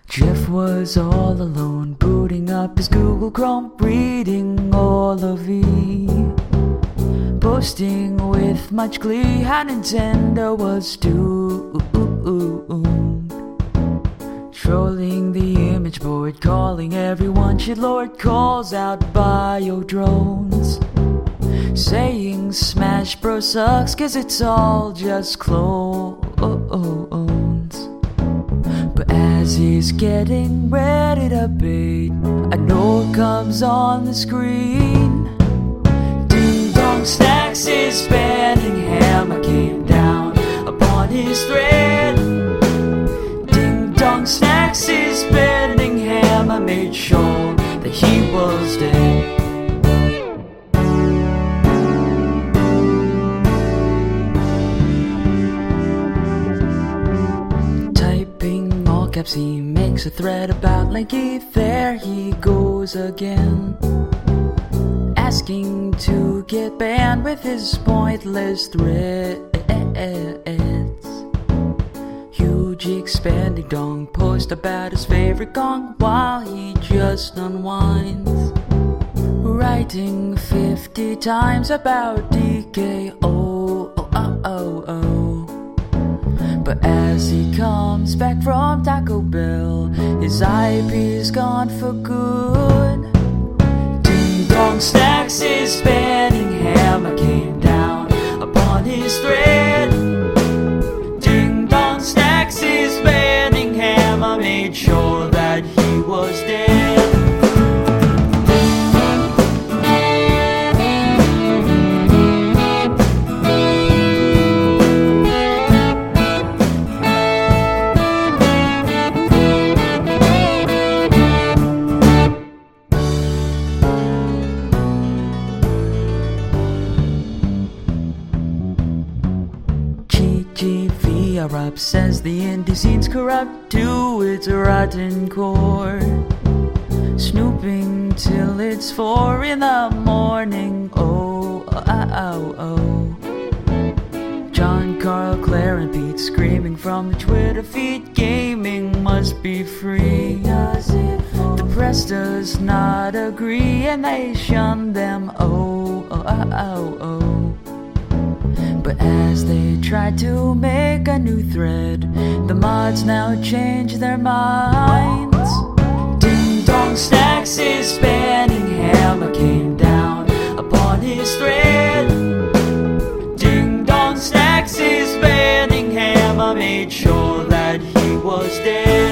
Jeff was all alone, booting up his Google Chrome, reading all of E, boasting with much glee how Nintendo was doomed, trolling the image board, calling everyone shitlord, calls out bio drones, saying Smash Bros sucks cause it's all just clones. But as he's getting ready to bait, a note comes on the screen. Ding dong, Snacks is banning Hammer came down upon his thread. Ding dong, Snacks is banning Hammer made sure that he was dead. He makes a thread about Linky, there he goes again, asking to get banned with his pointless threads. Huge expanding dong post about his favorite gong while he just unwinds, writing 50 times about DKO. But as he comes back from Taco Bell, his IP's gone for good. Ding dong, Snacks is banning Hammer came down upon his thread. Ding dong, Snacks is banning Hammer made sure that he was dead. Up says the indie scene's corrupt to its rotten core, snooping till it's 4 in the morning. John, Carl, Claire and Pete screaming from the Twitter feed, gaming must be free. The press does not agree and they shun them. But as they try to make a new thread, the mods now change their minds. Ding dong, Snacks is banning Hammer came down upon his thread. Ding dong, Snacks is banning Hammer made sure that he was dead.